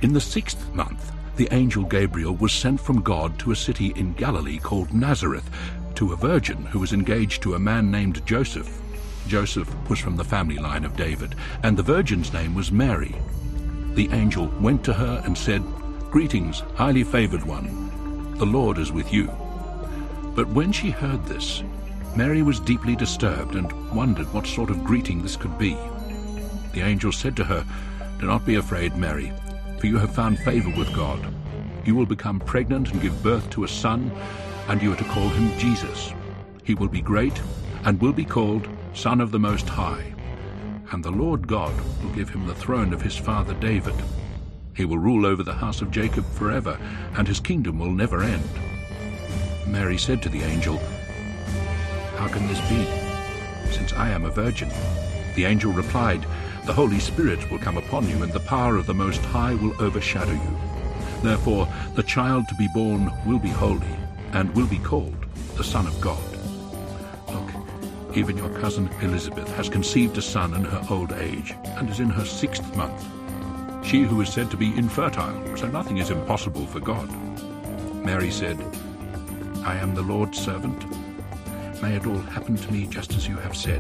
In the 6th month, the angel Gabriel was sent from God to a city in Galilee called Nazareth, to a virgin who was engaged to a man named Joseph. Joseph was from the family line of David, and the virgin's name was Mary. The angel went to her and said, "Greetings, highly favored one. The Lord is with you." But when she heard this, Mary was deeply disturbed and wondered what sort of greeting this could be. The angel said to her, "Do not be afraid, Mary, for you have found favor with God. You will become pregnant and give birth to a son, and you are to call him Jesus. He will be great and will be called Son of the Most High. And the Lord God will give him the throne of his father David. He will rule over the house of Jacob forever, and his kingdom will never end." Mary said to the angel, "How can this be, since I am a virgin?" The angel replied, "The Holy Spirit will come upon you, and the power of the Most High will overshadow you. Therefore, the child to be born will be holy, and will be called the Son of God. Look, even your cousin Elizabeth has conceived a son in her old age, and is in her 6th month. She who is said to be infertile, so nothing is impossible for God." Mary said, "I am the Lord's servant. May it all happen to me just as you have said."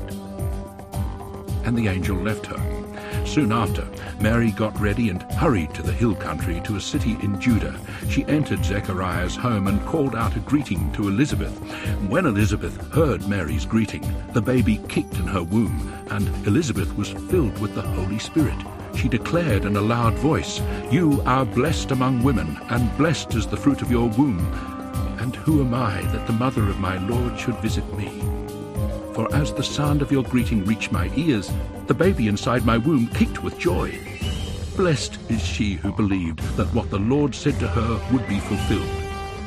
And the angel left her. Soon after, Mary got ready and hurried to the hill country, to a city in Judah. She entered Zechariah's home and called out a greeting to Elizabeth. When Elizabeth heard Mary's greeting, the baby kicked in her womb, and Elizabeth was filled with the Holy Spirit. She declared in a loud voice, "You are blessed among women, and blessed is the fruit of your womb. And who am I that the mother of my Lord should visit me? For as the sound of your greeting reached my ears, the baby inside my womb kicked with joy. Blessed is she who believed that what the Lord said to her would be fulfilled."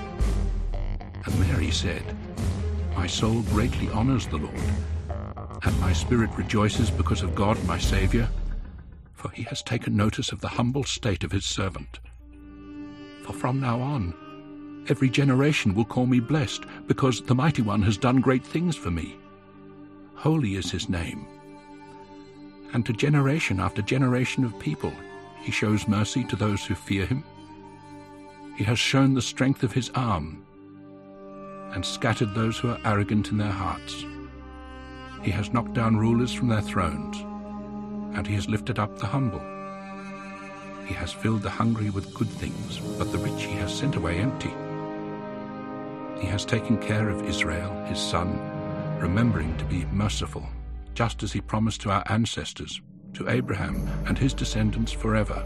And Mary said, "My soul greatly honors the Lord, and my spirit rejoices because of God my Saviour, for he has taken notice of the humble state of his servant. For from now on, every generation will call me blessed, because the Mighty One has done great things for me. Holy is his name. And to generation after generation of people, he shows mercy to those who fear him. He has shown the strength of his arm, and scattered those who are arrogant in their hearts. He has knocked down rulers from their thrones, and he has lifted up the humble. He has filled the hungry with good things, but the rich he has sent away empty. He has taken care of Israel, his son, remembering to be merciful, just as he promised to our ancestors, to Abraham and his descendants forever."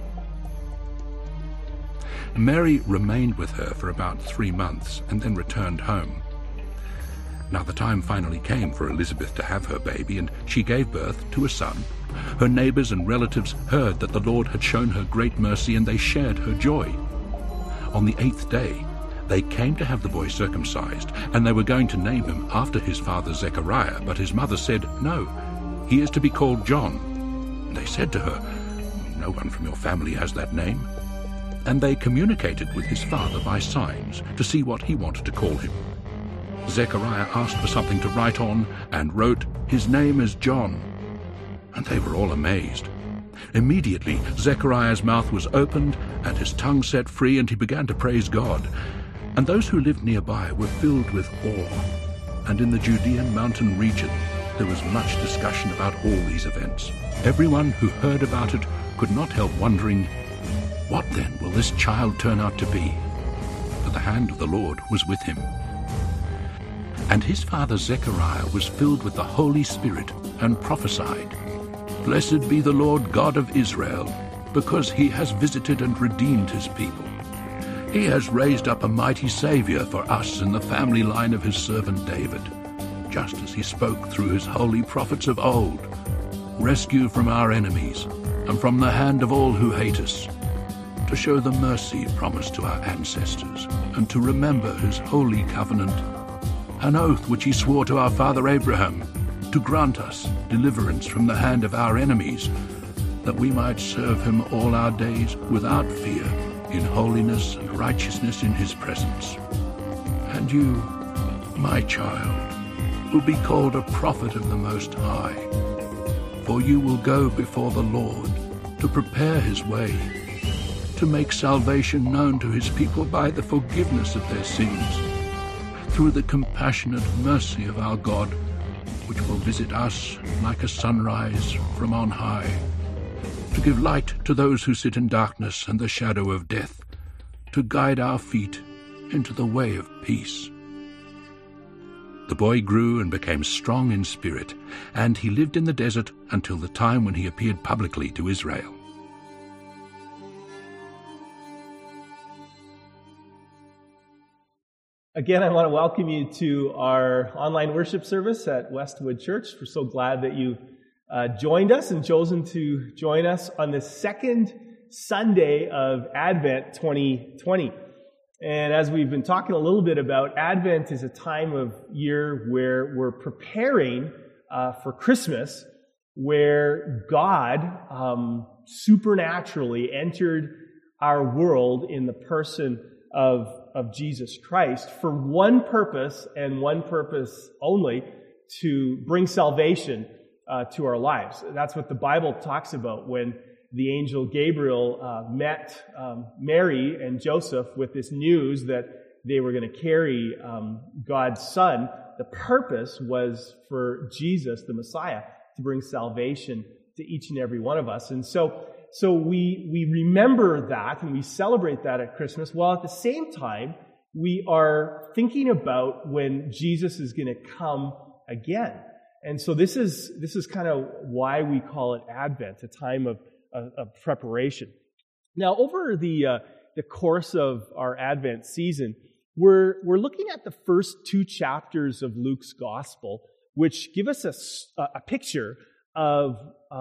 Mary remained with her for about 3 months and then returned home. Now the time finally came for Elizabeth to have her baby, and she gave birth to a son. Her neighbors and relatives heard that the Lord had shown her great mercy, and they shared her joy. On the 8th day, they came to have the boy circumcised, and they were going to name him after his father Zechariah, but his mother said, "No, he is to be called John." And they said to her, "No one from your family has that name." And they communicated with his father by signs to see what he wanted to call him. Zechariah asked for something to write on and wrote, "His name is John." And they were all amazed. Immediately Zechariah's mouth was opened and his tongue set free, and he began to praise God. And those who lived nearby were filled with awe. And in the Judean mountain region there was much discussion about all these events. Everyone who heard about it could not help wondering, "What then will this child turn out to be?" For the hand of the Lord was with him. And his father Zechariah was filled with the Holy Spirit and prophesied, "Blessed be the Lord God of Israel, because he has visited and redeemed his people. He has raised up a mighty Savior for us in the family line of his servant David, just as he spoke through his holy prophets of old, rescue from our enemies and from the hand of all who hate us, to show the mercy promised to our ancestors, and to remember his holy covenant, an oath which he swore to our father Abraham, to grant us deliverance from the hand of our enemies, that we might serve him all our days without fear, in holiness and righteousness in his presence. And you, my child, will be called a prophet of the Most High, for you will go before the Lord to prepare his way, to to make salvation known to his people by the forgiveness of their sins, through the compassionate mercy of our God, which will visit us like a sunrise from on high, to give light to those who sit in darkness and the shadow of death, to guide our feet into the way of peace. The boy grew and became strong in spirit, and he lived in the desert until the time when he appeared publicly to Israel. Again, I want to welcome you to our online worship service at Westwood Church. We're so glad that you've joined us and chosen to join us on the second Sunday of Advent 2020. And as we've been talking a little bit about, Advent is a time of year where we're preparing for Christmas, where God supernaturally entered our world in the person of Jesus Christ for one purpose and one purpose only, to bring salvation to our lives. That's what the Bible talks about when the angel Gabriel met Mary and Joseph with this news that they were going to carry God's Son. The purpose was for Jesus, the Messiah, to bring salvation to each and every one of us. And so we remember that and we celebrate that at Christmas, while at the same time we are thinking about when Jesus is going to come again. And so this is kind of why we call it Advent, a time of preparation. Now, over the course of our Advent season, we're looking at the first two chapters of Luke's Gospel, which give us a picture of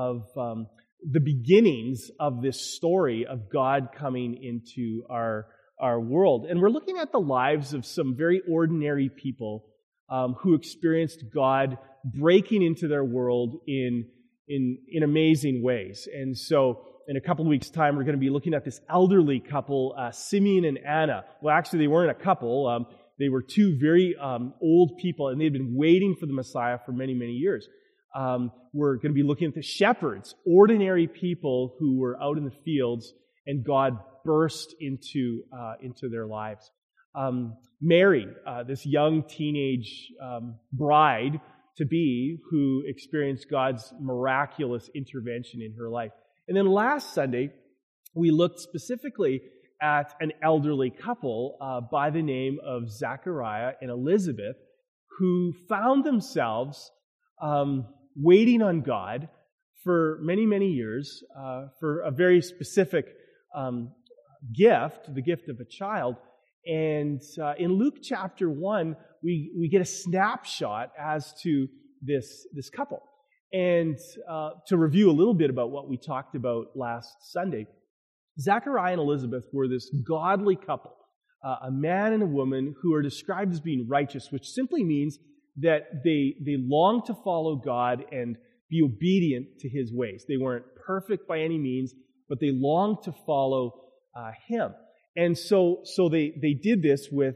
the beginnings of this story of God coming into our world. And we're looking at the lives of some very ordinary people who experienced God breaking into their world in amazing ways. And so in a couple of weeks' time, we're going to be looking at this elderly couple, Simeon and Anna. Well, actually, they weren't a couple. They were two very old people, and they'd been waiting for the Messiah for many, many years. We're going to be looking at the shepherds, ordinary people who were out in the fields, and God burst into their lives. Mary, this young teenage bride-to-be who experienced God's miraculous intervention in her life. And then last Sunday, we looked specifically at an elderly couple by the name of Zachariah and Elizabeth, who found themselves waiting on God for many, many years for a very specific gift, the gift of a child. And in Luke chapter 1, we get a snapshot as to this couple. And to review a little bit about what we talked about last Sunday, Zachariah and Elizabeth were this godly couple, a man and a woman who are described as being righteous, which simply means that they longed to follow God and be obedient to His ways. They weren't perfect by any means, but they longed to follow Him. And so they did this with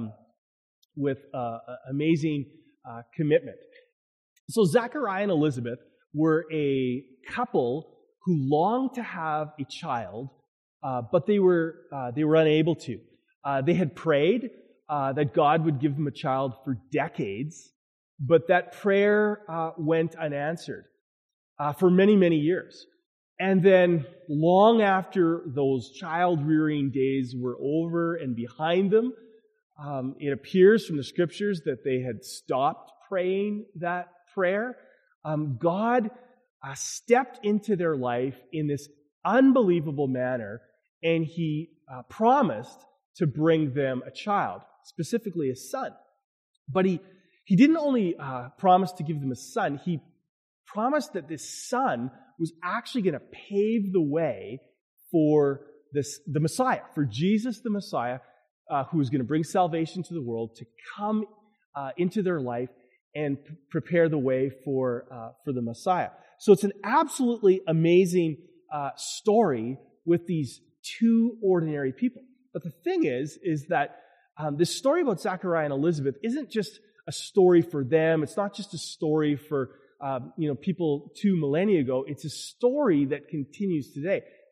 amazing commitment. So Zachariah and Elizabeth were a couple who longed to have a child, but they were unable to. They had prayed that God would give them a child for decades, but that prayer went unanswered for many, many years. And then long after those child-rearing days were over and behind them, it appears from the Scriptures that they had stopped praying that prayer. God stepped into their life in this unbelievable manner, and He promised to bring them a child, specifically a son. But He didn't only promise to give them a son, He promised that this son was actually going to pave the way for the Messiah, for Jesus the Messiah, who was going to bring salvation to the world, to come into their life and prepare the way for the Messiah. So it's an absolutely amazing story with these two ordinary people. But the thing is that this story about Zachariah and Elizabeth isn't just a story for them. It's not just a story for people 2 millennia ago. It's a story that continues today.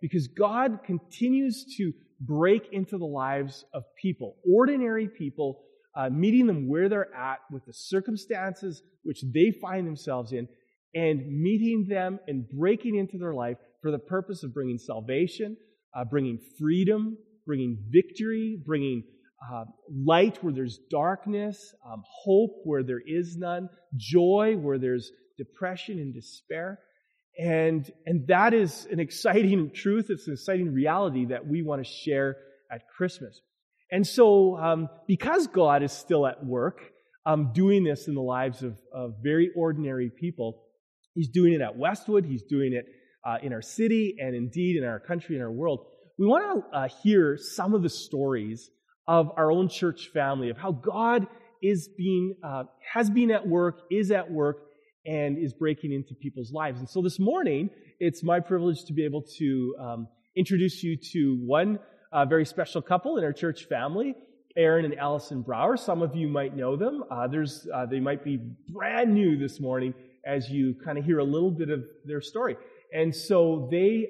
because God continues to break into the lives of people, ordinary people, meeting them where they're at with the circumstances which they find themselves in, and meeting them and breaking into their life for the purpose of bringing salvation, bringing freedom, bringing victory, bringing light where there's darkness, hope where there is none, joy where there's depression and despair. And that is an exciting truth. It's an exciting reality that we want to share at Christmas. And so, because God is still at work, doing this in the lives of very ordinary people, He's doing it at Westwood, He's doing it in our city, and indeed in our country and our world. We want to hear some of the stories of our own church family, of how God has been at work, is at work, and is breaking into people's lives. And so this morning, it's my privilege to be able to introduce you to one very special couple in our church family, Aaron and Allison Brower. Some of you might know them. Others, they might be brand new this morning as you kind of hear a little bit of their story. And so they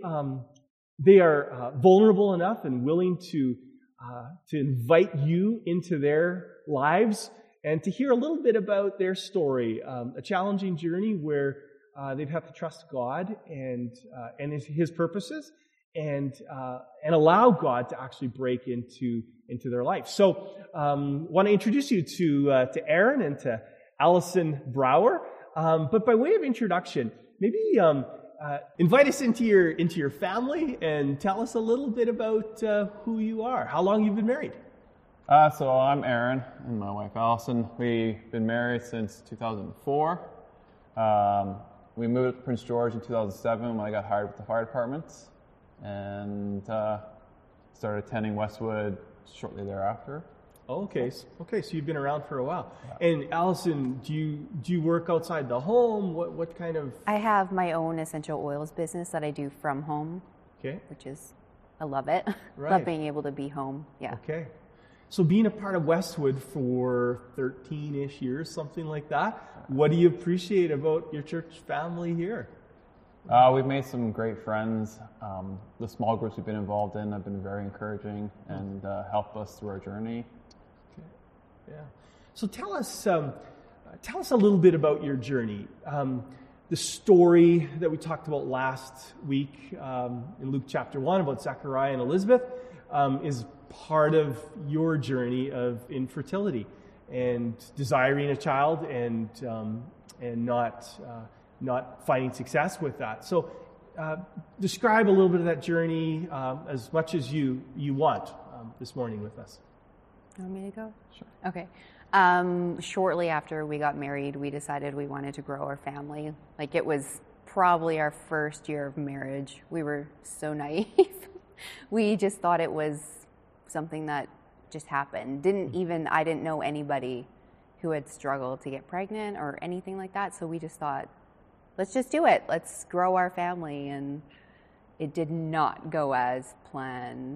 are vulnerable enough and willing to invite you into their lives and to hear a little bit about their story, a challenging journey where they've had to trust God and His purposes, and allow God to actually break into their life. So, want to introduce you to Aaron and to Allison Brower. But by way of introduction, maybe invite us into your family and tell us a little bit about who you are, how long you've been married. So I'm Aaron and my wife Allison. We've been married since 2004. We moved to Prince George in 2007 when I got hired with the fire department, and started attending Westwood shortly thereafter. Okay, so you've been around for a while. Yeah. And Allison, do you work outside the home? What kind of? I have my own essential oils business that I do from home. Okay. Which is, I love it. Right. Love being able to be home. Yeah. Okay. So being a part of Westwood for 13-ish years, something like that, what do you appreciate about your church family here? We've made some great friends. The small groups we've been involved in have been very encouraging and helped us through our journey. Okay. Yeah. So tell us a little bit about your journey. The story that we talked about last week in Luke chapter 1 about Zechariah and Elizabeth is part of your journey of infertility and desiring a child and not finding success with that. So describe a little bit of that journey as much as you want this morning with us. You want me to go? Sure. Okay. Shortly after we got married, we decided we wanted to grow our family. Like, it was probably our first year of marriage. We were so naive. We just thought it was something that just happened. I didn't know anybody who had struggled to get pregnant or anything like that. So we just thought, let's just do it. Let's grow our family. And it did not go as planned.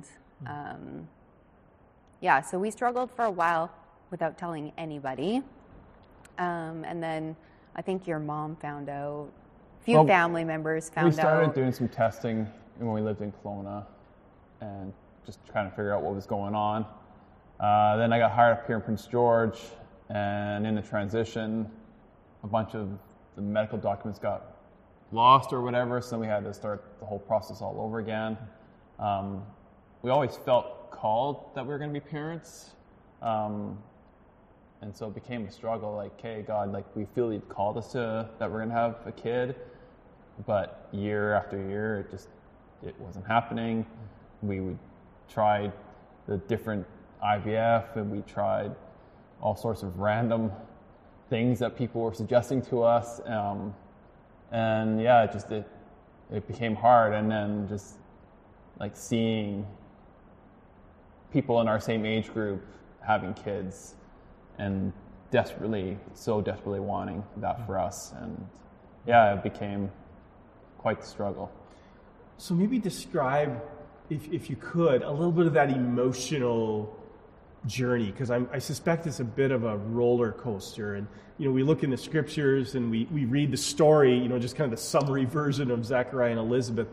So we struggled for a while without telling anybody. And then I think your mom found out. A few family members found out. We started doing some testing when we lived in Kelowna and just trying to figure out what was going on. Then I got hired up here in Prince George, and in the transition, a bunch of the medical documents got lost or whatever, so then we had to start the whole process all over again. We always felt called that we were going to be parents, and so it became a struggle, like, hey, God, like, we feel you've called us to, that we're going to have a kid, but year after year, it wasn't happening. We tried the different IVF, and we tried all sorts of random things that people were suggesting to us, and it became hard. And then just like seeing people in our same age group having kids and so desperately wanting that for us, and it became quite the struggle. So maybe describe, if you could, a little bit of that emotional journey, because I suspect it's a bit of a roller coaster. And we look in the scriptures and we read the story, just kind of the summary version of Zechariah and Elizabeth.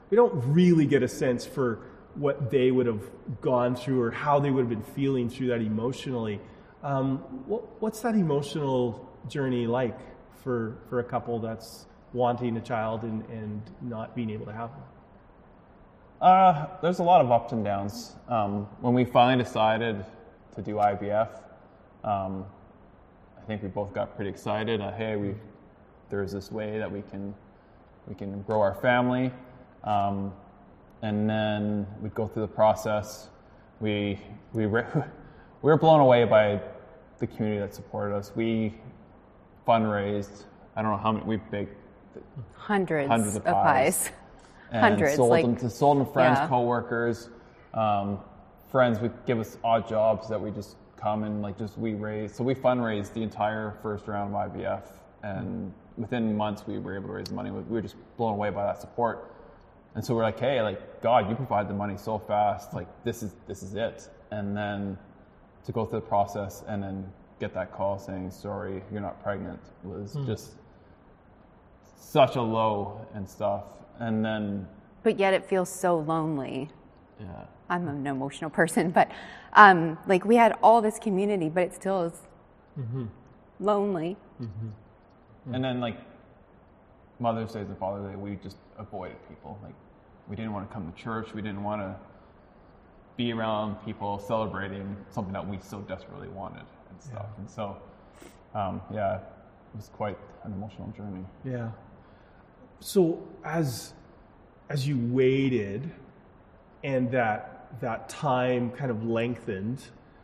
really get a sense for what they would have gone through or how they would have been feeling through that emotionally. What's that emotional journey like for a couple that's wanting a child and not being able to have one? There's a lot of ups and downs. When we finally decided to do IVF, I think we both got pretty excited. Hey, there's this way that we can grow our family, and then we'd go through the process. We were blown away by the community that supported us. We fundraised. I don't know how many. We baked hundreds of pies. And Hundreds, sold like, them to friends, yeah. coworkers. Friends would give us odd jobs that we just come and we raised. So we fundraised the entire first round of IVF, and within months we were able to raise the money. We were just blown away by that support. And so we're like, hey, God, you provide the money so fast. This is it. And then to go through the process and then get that call saying, sorry, you're not pregnant, was just such a low and stuff. And then, but yet it feels so lonely. yeah, I'm an emotional person, but we had all this community, but it still is lonely. and then Mother's Day and Father's Day, we just avoided people. We didn't want to come to church. We didn't want to be around people celebrating something that we so desperately wanted and stuff. Yeah. And so, it was quite an emotional journey. Yeah. So as you waited and that time kind of lengthened,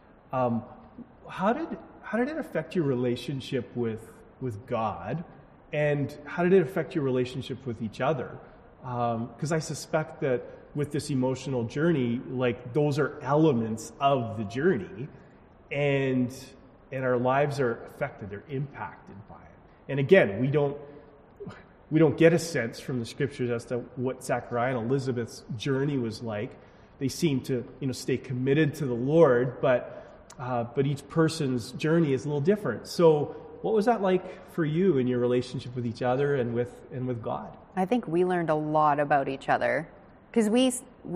how did it affect your relationship with God, and how did it affect your relationship with each other? Because I suspect that with this emotional journey, those are elements of the journey, and our lives are affected, they're impacted by it. And again, we don't get a sense from the scriptures as to what Zachariah and Elizabeth's journey was like. They seem to, stay committed to the Lord, but each person's journey is a little different. So, what was that like for you in your relationship with each other and with God? I think we learned a lot about each other because we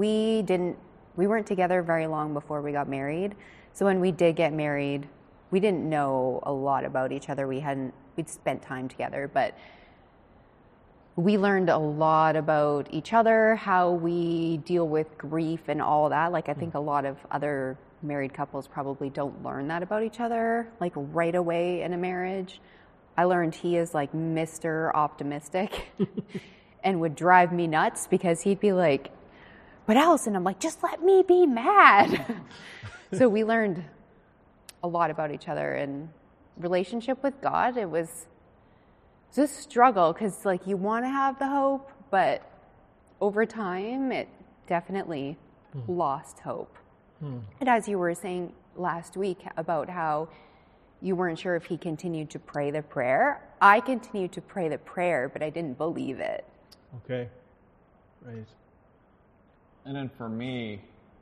weren't together very long before we got married. So when we did get married, we didn't know a lot about each other. We'd spent time together, but we learned a lot about each other, how we deal with grief and all that. I think a lot of other married couples probably don't learn that about each other, right away in a marriage. I learned he is Mr. Optimistic and would drive me nuts because he'd be like, but Allison, I'm like, just let me be mad. So we learned a lot about each other, and relationship with God, it was a struggle because you want to have the hope, but over time it definitely lost hope. And as you were saying last week about how you weren't sure if he continued to pray the prayer, I continued to pray the prayer, but I didn't believe it. Okay, right. And then for me,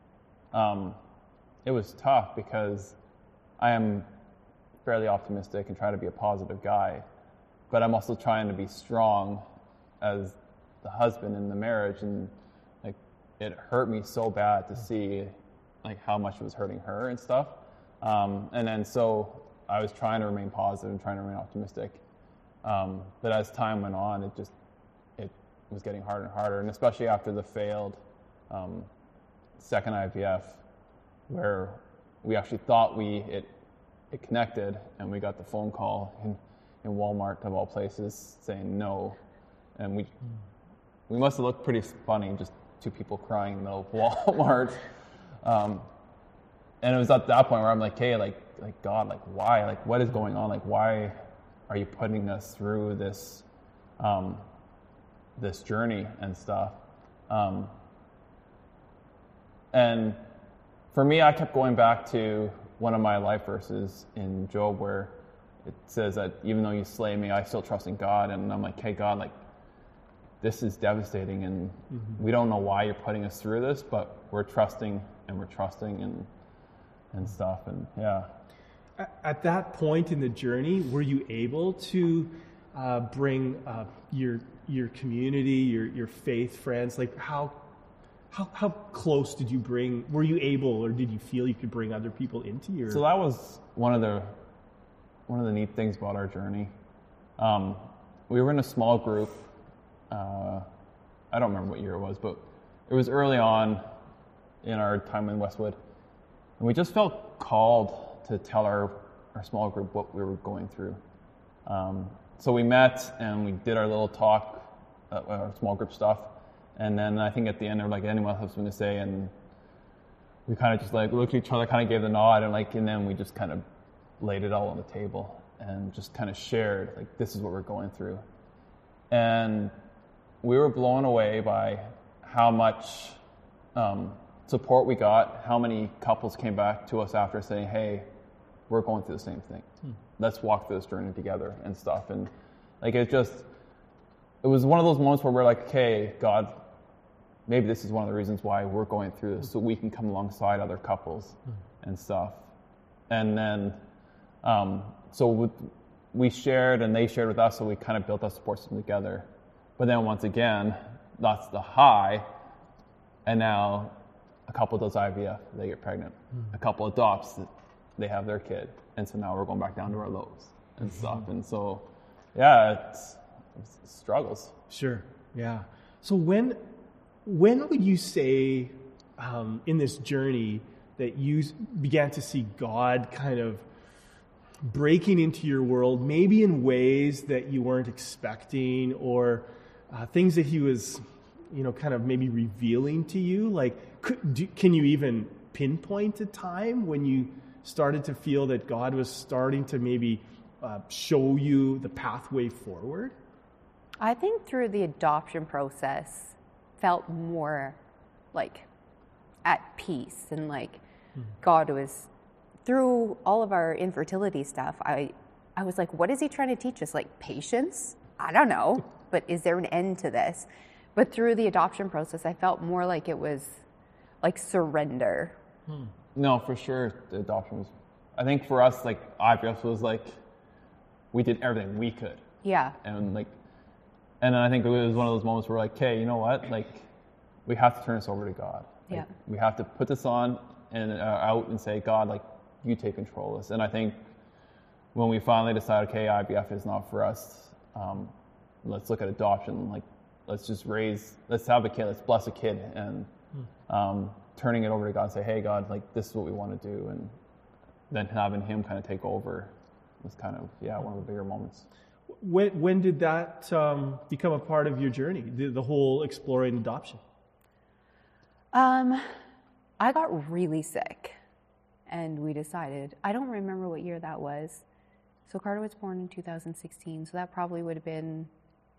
it was tough because I am fairly optimistic and try to be a positive guy, but I'm also trying to be strong as the husband in the marriage, and it hurt me so bad to see how much it was hurting her and stuff. And then so I was trying to remain positive and trying to remain optimistic. But as time went on, it was getting harder and harder, and especially after the failed second IVF, where we actually thought it connected, and we got the phone call in Walmart of all places saying no, and we must have looked pretty funny, just two people crying in the middle of Walmart. And it was at that point where I'm like, hey, God, why? What is going on? Why are you putting us through this this journey and stuff? And for me, I kept going back to one of my life verses in Job where it says that even though you slay me, I still trust in God. And I'm like, hey, God, this is devastating, and we don't know why you're putting us through this, but we're trusting and stuff. And yeah. At that point in the journey, were you able to bring your your community, your faith friends? Like how close were you able, or did you feel you could bring other people into your? So that was one of the neat things about our journey. We were in a small group. I don't remember what year it was, but it was early on in our time in Westwood. And we just felt called to tell our small group what we were going through. So we met and we did our little talk, our small group stuff. And then I think at the end, they were like, anyone else have something to say? And we kind of just like looked at each other, kind of gave the nod, and then we just kind of laid it all on the table and just kind of shared, like, this is what we're going through. And we were blown away by how much support we got, how many couples came back to us after saying, hey, we're going through the same thing. Let's walk through this journey together and stuff. And like, it was one of those moments where we're like, okay, God, maybe this is one of the reasons why we're going through this, so we can come alongside other couples and stuff. And then, we shared and they shared with us, so we kind of built that support system together. But then once again, that's the high, and now a couple does IVF, they get pregnant. A couple adopts, they have their kid. And so now we're going back down to our lows and stuff. And so, yeah, it's struggles. Sure, yeah. So when would you say in this journey that you began to see God kind of breaking into your world, maybe in ways that you weren't expecting, or things that he was, kind of maybe revealing to you? Like, can you even pinpoint a time when you started to feel that God was starting to maybe show you the pathway forward? I think through the adoption process, felt more like at peace, and like God was, through all of our infertility stuff, I was like, what is he trying to teach us? Like, patience? I don't know, but is there an end to this? But through the adoption process, I felt more like it was like surrender. No, for sure, the adoption was, I think for us, like, IVF was like, we did everything we could. Yeah. And then I think it was one of those moments where we're like, okay, you know what? Like, we have to turn this over to God. Like, yeah. We have to put this on and out and say, God, like, you take control of this. And I think when we finally decided, okay, IVF is not for us, let's look at adoption. Like, let's have a kid, let's bless a kid. And turning it over to God and say, hey, God, like, this is what we want to do. And then having him kind of take over was kind of, one of the bigger moments. When did that become a part of your journey, the whole exploring adoption? I got really sick, and we decided, I don't remember what year that was. So Carter was born in 2016, so that probably would have been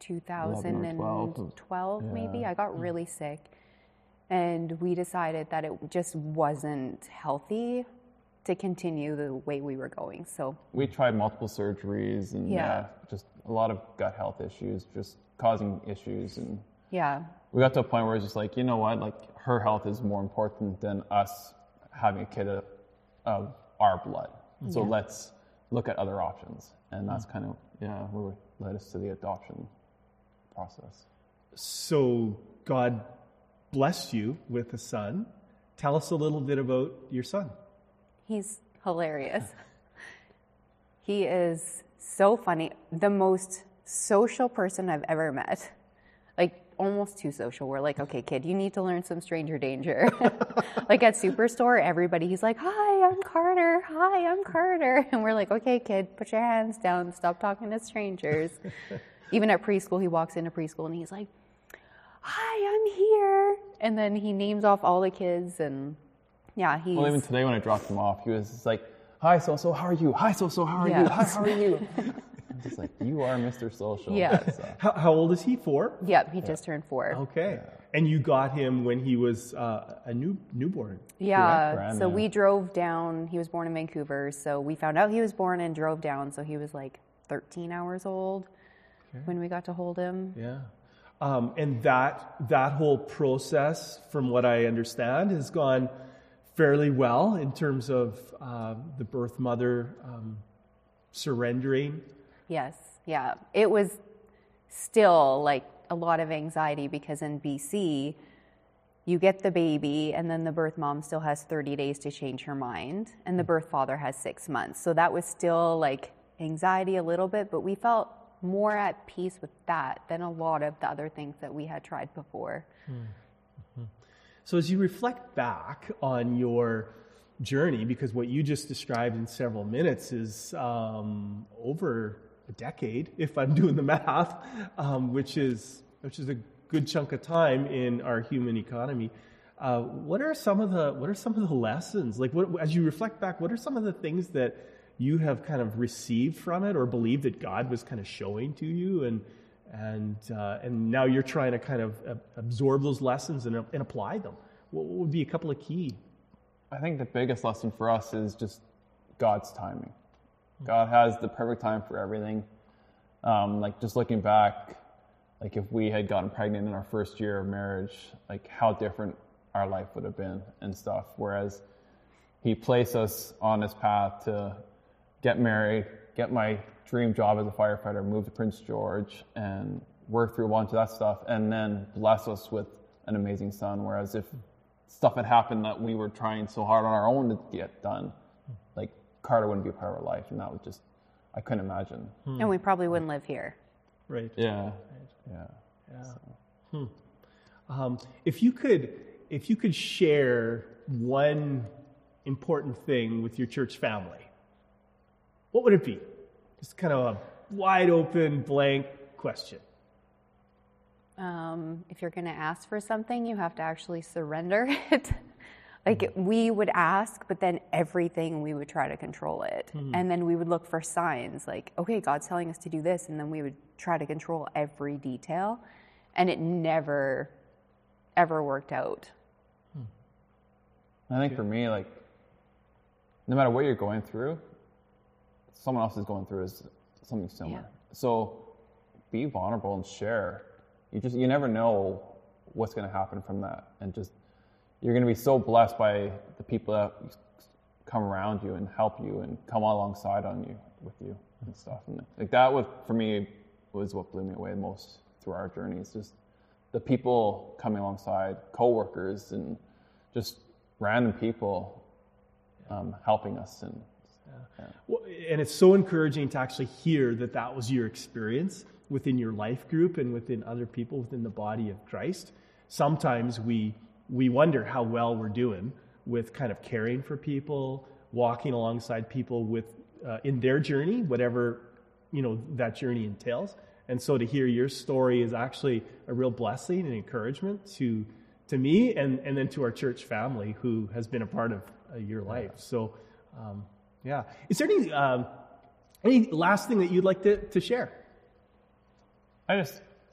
2012 maybe. I got really sick, and we decided that it just wasn't healthy to continue the way we were going. So we tried multiple surgeries and just a lot of gut health issues, just causing issues. And we got to a point where it's just like, you know what, like, her health is more important than us having a kid of our blood. So let's look at other options. And that's kind of, what led us to the adoption process. So God blessed you with a son. Tell us a little bit about your son. He's hilarious. He is so funny. The most social person I've ever met. Like, almost too social. We're like, okay, kid, you need to learn some stranger danger. Like at Superstore, he's like, hi, I'm Carter. Hi, I'm Carter. And we're like, okay, kid, put your hands down. Stop talking to strangers. Even at preschool, he walks into preschool and he's like, hi, I'm here. And then he names off all the kids, and he's... Well, even today when I dropped him off, he was just like, hi, so-so, how are you? Hi, so-so, how are you? Hi, how are you? I'm just like, you are Mr. Social. Yeah. So. How old is he? 4? Yeah, he just turned 4. Okay. And you got him when he was a newborn. Yeah. So we drove down. He was born in Vancouver. So we found out he was born and drove down. So he was like 13 hours old when we got to hold him. Yeah. And that whole process, from what I understand, has gone fairly well in terms of the birth mother surrendering. Yes. Yeah. It was still like a lot of anxiety because in BC, you get the baby and then the birth mom still has 30 days to change her mind and the birth father has 6 months. So that was still like anxiety a little bit, but we felt more at peace with that than a lot of the other things that we had tried before. Mm-hmm. So as you reflect back on your journey, because what you just described in several minutes is over a decade, if I'm doing the math, which is a good chunk of time in our human economy. What are some of the lessons? Like, as you reflect back, what are some of the things that you have kind of received from it, or believe that God was kind of showing to you, and now you're trying to kind of absorb those lessons and apply them? What would be a couple of key? I think the biggest lesson for us is just God's timing. God has the perfect time for everything. Like, just looking back, like if we had gotten pregnant in our first year of marriage, like how different our life would have been and stuff. Whereas he placed us on this path to get married, get my dream job as a firefighter, move to Prince George, and work through a bunch of that stuff, and then bless us with an amazing son. Whereas if stuff had happened that we were trying so hard on our own to get done, like Carter wouldn't be a part of our life, and that was just, I couldn't imagine. And we probably wouldn't live here. Right. Yeah. If you could share one important thing with your church family, what would it be? Just kind of a wide open, blank question. If you're going to ask for something, you have to actually surrender it. Like, we would ask, but then everything, we would try to control it. And then we would look for signs like, okay, God's telling us to do this. And then we would try to control every detail. And it never, ever worked out. I think for me, like, no matter what you're going through, someone else is going through is something similar. Yeah. So be vulnerable and share. You never know what's going to happen from that. And just, you're going to be so blessed by the people that come around you and help you and come alongside with you and stuff. And like that was, for me, was what blew me away most through our journey. It's just the people coming alongside, coworkers and just random people helping us. And Well, and it's so encouraging to actually hear that was your experience within your life group and within other people within the body of Christ. Sometimes we wonder how well we're doing with kind of caring for people, walking alongside people with in their journey, whatever that journey entails. And so to hear your story is actually a real blessing and encouragement to me and then to our church family who has been a part of your life. So, is there any last thing that you'd like to share? I don't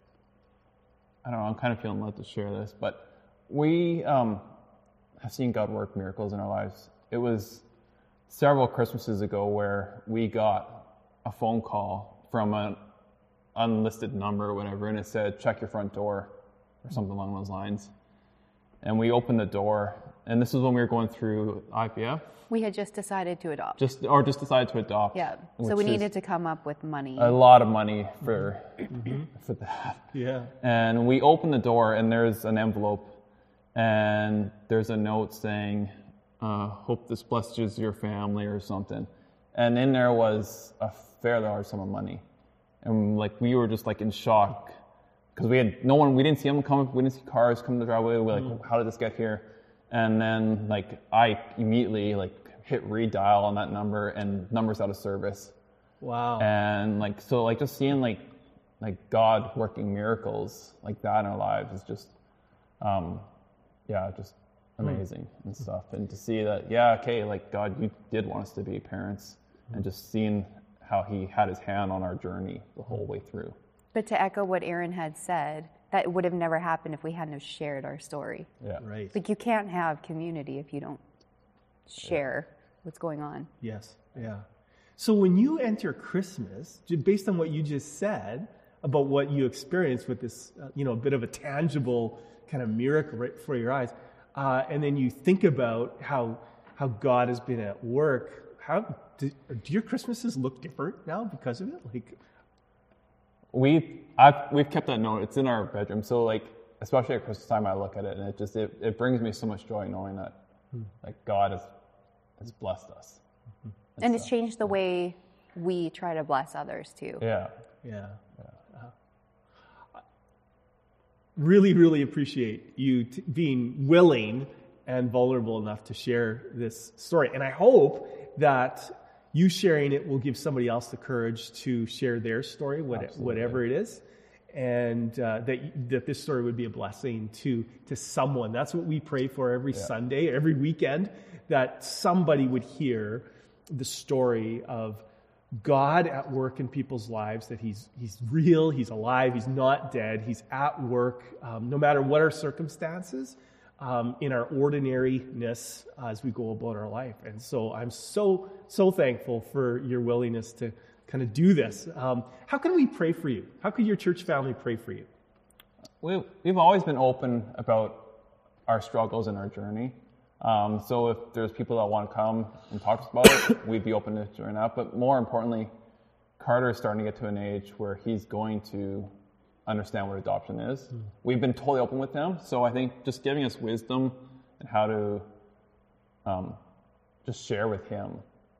know, I'm kind of feeling led to share this, but we have seen God work miracles in our lives. It was several Christmases ago where we got a phone call from an unlisted number or whatever, and it said, check your front door, or something along those lines. And we opened the door, and this was when we were going through IVF. We had just decided to adopt. Just decided to adopt. Yeah. So we needed to come up with money. A lot of money for that. Yeah. And we opened the door, and there's an envelope, and there's a note saying, hope this blesses your family or something. And in there was a fairly large sum of money. And like we were just like in shock because we didn't see them come, we didn't see cars come to the driveway. We were like, how did this get here? And then like I immediately like hit redial on that number and number's out of service. Wow. And like, so like just seeing like God working miracles like that in our lives is just, just amazing and stuff. And to see that, like God, you did want us to be parents, and just seeing how he had his hand on our journey the whole way through. But to echo what Aaron had said, that would have never happened if we hadn't have shared our story. Yeah. Right. Like you can't have community if you don't share what's going on. Yes. Yeah. So when you enter Christmas, based on what you just said about what you experienced with this, a bit of a tangible kind of miracle right before your eyes, and then you think about how God has been at work, do your Christmases look different now because of it? Like, we've kept that note. It's in our bedroom. So like, especially at Christmas time, I look at it and it brings me so much joy knowing that like God has blessed us. And it's changed the way we try to bless others too. Yeah. Really, really appreciate you being willing and vulnerable enough to share this story. And I hope that you sharing it will give somebody else the courage to share their story, whatever it is, and that this story would be a blessing to someone. That's what we pray for every Sunday, every weekend, that somebody would hear the story of God at work in people's lives, that he's real, he's alive, he's not dead, he's at work, no matter what our circumstances, in our ordinariness as we go about our life. And so I'm so thankful for your willingness to kind of do this. How can we pray for you? How could your church family pray for you? We've always been open about our struggles and our journey. So if there's people that want to come and talk to us about it, we'd be open to doing that. But more importantly, Carter is starting to get to an age where he's going to understand what adoption is. We've been totally open with him. So I think just giving us wisdom and how to just share with him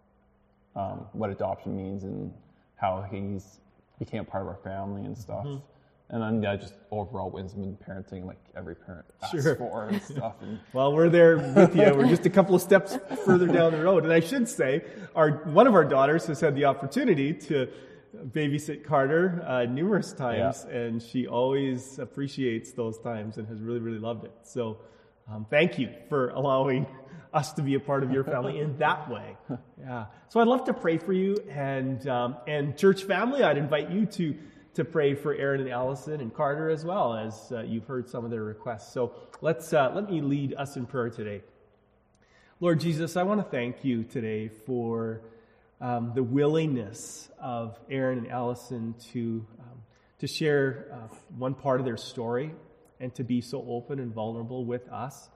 what adoption means and how he's became part of our family and stuff. And then just overall wisdom in parenting, like every parent asks for and stuff. And well, we're there with you. We're just a couple of steps further down the road. And I should say, one of our daughters has had the opportunity to babysit Carter numerous times, and she always appreciates those times and has really, really loved it. So thank you for allowing us to be a part of your family in that way. Yeah. So I'd love to pray for you, and church family, I'd invite you to pray for Aaron and Allison and Carter as well, as you've heard some of their requests. So let me lead us in prayer today. Lord Jesus, I want to thank you today for the willingness of Aaron and Allison to share one part of their story and to be so open and vulnerable with us,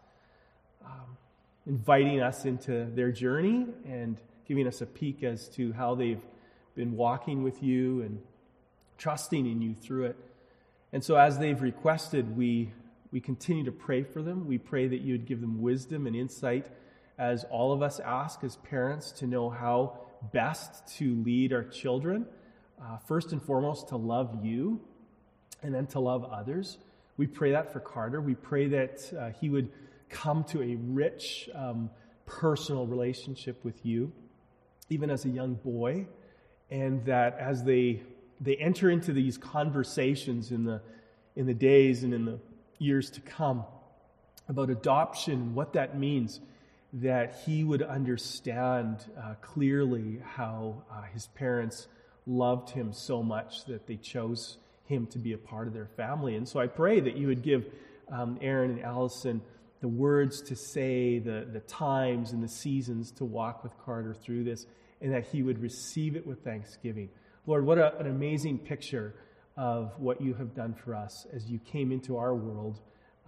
inviting us into their journey and giving us a peek as to how they've been walking with you and trusting in you through it. And so as they've requested, we continue to pray for them. We pray that you would give them wisdom and insight, as all of us ask as parents, to know how best to lead our children. First and foremost, to love you, and then to love others. We pray that for Carter. We pray that he would come to a rich personal relationship with you, even as a young boy, and that as they enter into these conversations in the days and in the years to come about adoption, what that means, that he would understand clearly how his parents loved him so much that they chose him to be a part of their family. And so I pray that you would give Aaron and Allison the words to say, the times and the seasons to walk with Carter through this, and that he would receive it with thanksgiving. Lord, what an amazing picture of what you have done for us as you came into our world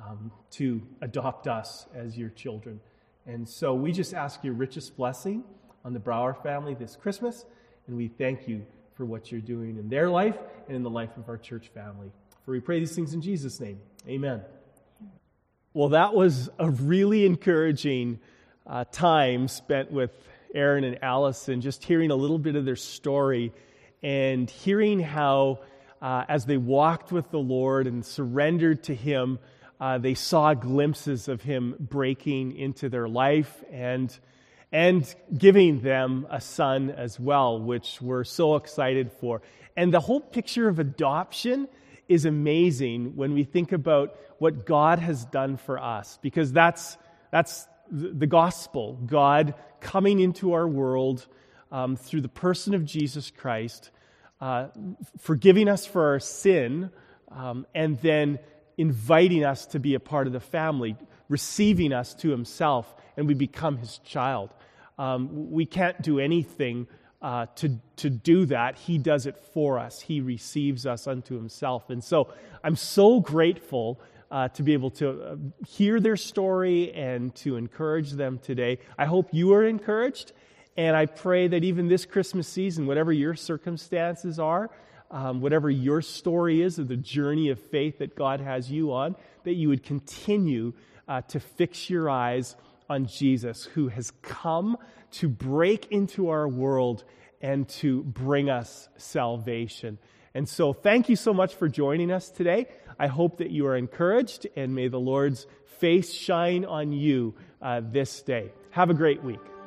to adopt us as your children. And so we just ask your richest blessing on the Brower family this Christmas, and we thank you for what you're doing in their life and in the life of our church family. For we pray these things in Jesus' name. Amen. Well, that was a really encouraging time spent with Aaron and Allison, just hearing a little bit of their story and hearing how as they walked with the Lord and surrendered to Him, they saw glimpses of Him breaking into their life and giving them a son as well, which we're so excited for. And the whole picture of adoption is amazing when we think about what God has done for us, because that's the gospel. God coming into our world through the person of Jesus Christ, forgiving us for our sin, and then inviting us to be a part of the family, receiving us to Himself, and we become His child. We can't do anything to do that. He does it for us. He receives us unto Himself. And so I'm so grateful to be able to hear their story and to encourage them today. I hope you are encouraged, and I pray that even this Christmas season, whatever your circumstances are, whatever your story is of the journey of faith that God has you on, that you would continue to fix your eyes on Jesus, who has come to break into our world and to bring us salvation. And so thank you so much for joining us today. I hope that you are encouraged, and may the Lord's face shine on you this day. Have a great week.